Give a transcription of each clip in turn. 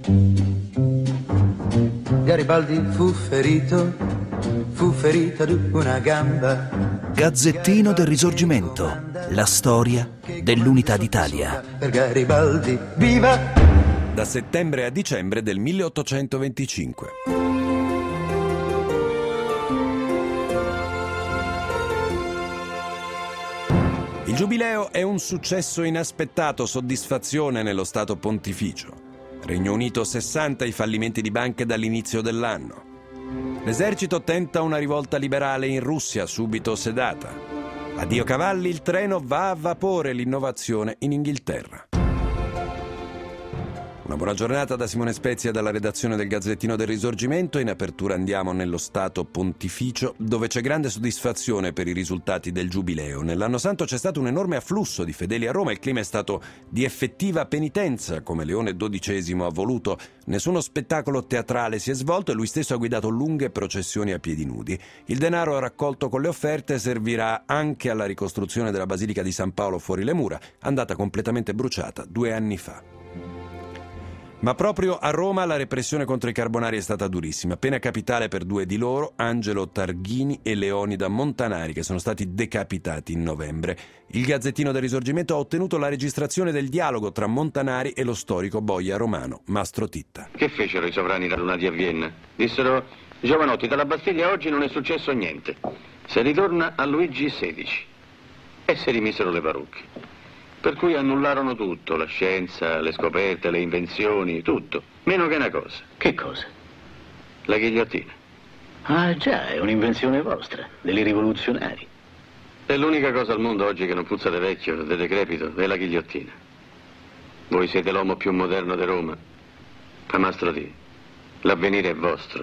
Garibaldi fu ferito ad una gamba. Gazzettino del Risorgimento, la storia dell'unità d'Italia. Per Garibaldi, viva! Da settembre a dicembre del 1825. Il Giubileo è un successo inaspettato, soddisfazione nello Stato Pontificio. Regno Unito 60 i fallimenti di banche dall'inizio dell'anno. L'esercito tenta una rivolta liberale in Russia, subito sedata. Addio cavalli, il treno va a vapore, l'innovazione in Inghilterra. Una buona giornata da Simone Spezia, dalla redazione del Gazzettino del Risorgimento. In apertura andiamo nello Stato Pontificio, dove c'è grande soddisfazione per i risultati del Giubileo. Nell'anno santo c'è stato un enorme afflusso di fedeli a Roma, il clima è stato di effettiva penitenza, come Leone XII ha voluto. Nessuno spettacolo teatrale si è svolto e lui stesso ha guidato lunghe processioni a piedi nudi. Il denaro raccolto con le offerte servirà anche alla ricostruzione della Basilica di San Paolo fuori le mura, andata completamente bruciata 2 anni fa. Ma proprio a Roma la repressione contro i carbonari è stata durissima. Pena capitale per 2 di loro, Angelo Targhini e Leonida Montanari, che sono stati decapitati in novembre. Il Gazzettino del Risorgimento ha ottenuto la registrazione del dialogo tra Montanari e lo storico boia romano Mastro Titta. Che fecero i sovrani radunati a Vienna? Dissero: giovanotti, dalla Bastiglia oggi non è successo niente. Se ritorna a Luigi XVI. E si rimisero le parrucche. Per cui annullarono tutto, la scienza, le scoperte, le invenzioni, tutto. Meno che una cosa. Che cosa? La ghigliottina. Ah già, è un'invenzione vostra, dei rivoluzionari. È l'unica cosa al mondo oggi che non puzza di vecchio, di decrepito, è la ghigliottina. Voi siete l'uomo più moderno di Roma. Ma Mastro T, l'avvenire è vostro.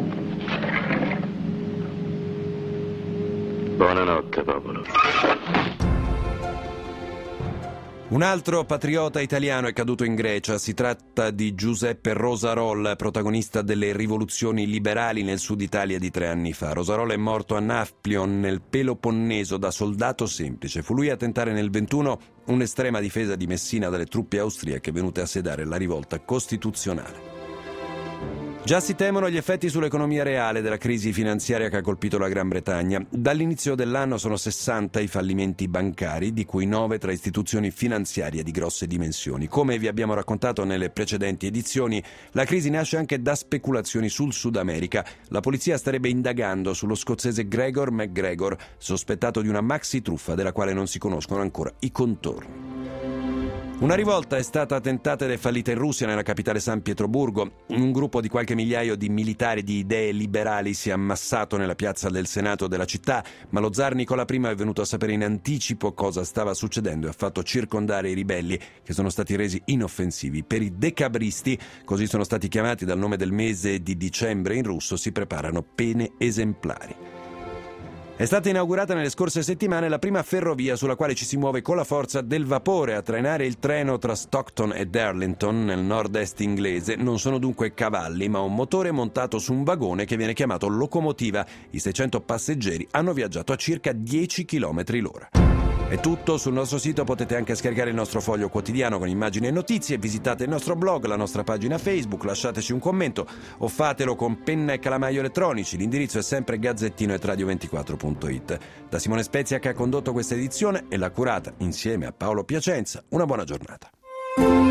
Buonanotte, popolo. Un altro patriota italiano è caduto in Grecia. Si tratta di Giuseppe Rosarol, protagonista delle rivoluzioni liberali nel sud Italia di 3 anni fa. Rosarol è morto a Nafplion, nel Peloponneso, da soldato semplice. Fu lui a tentare nel 21 un'estrema difesa di Messina dalle truppe austriache venute a sedare la rivolta costituzionale. Già si temono gli effetti sull'economia reale della crisi finanziaria che ha colpito la Gran Bretagna. Dall'inizio dell'anno sono 60 i fallimenti bancari, di cui 9 tra istituzioni finanziarie di grosse dimensioni. Come vi abbiamo raccontato nelle precedenti edizioni, la crisi nasce anche da speculazioni sul Sud America. La polizia starebbe indagando sullo scozzese Gregor McGregor, sospettato di una maxi truffa della quale non si conoscono ancora i contorni. Una rivolta è stata tentata ed è fallita in Russia, nella capitale San Pietroburgo. Un gruppo di qualche migliaio di militari di idee liberali si è ammassato nella piazza del Senato della città, ma lo zar Nicola I è venuto a sapere in anticipo cosa stava succedendo e ha fatto circondare i ribelli, che sono stati resi inoffensivi. Per i decabristi, così sono stati chiamati dal nome del mese di dicembre in russo, si preparano pene esemplari. È stata inaugurata nelle scorse settimane la prima ferrovia sulla quale ci si muove con la forza del vapore. A trainare il treno tra Stockton e Darlington, nel nord-est inglese, non sono dunque cavalli, ma un motore montato su un vagone che viene chiamato locomotiva. I 600 passeggeri hanno viaggiato a circa 10 km l'ora. È tutto, sul nostro sito potete anche scaricare il nostro foglio quotidiano con immagini e notizie, visitate il nostro blog, la nostra pagina Facebook, lasciateci un commento o fatelo con penna e calamaio elettronici. L'indirizzo è sempre gazzettino@radio24.it. Da Simone Spezia, che ha condotto questa edizione e l'ha curata insieme a Paolo Piacenza, una buona giornata.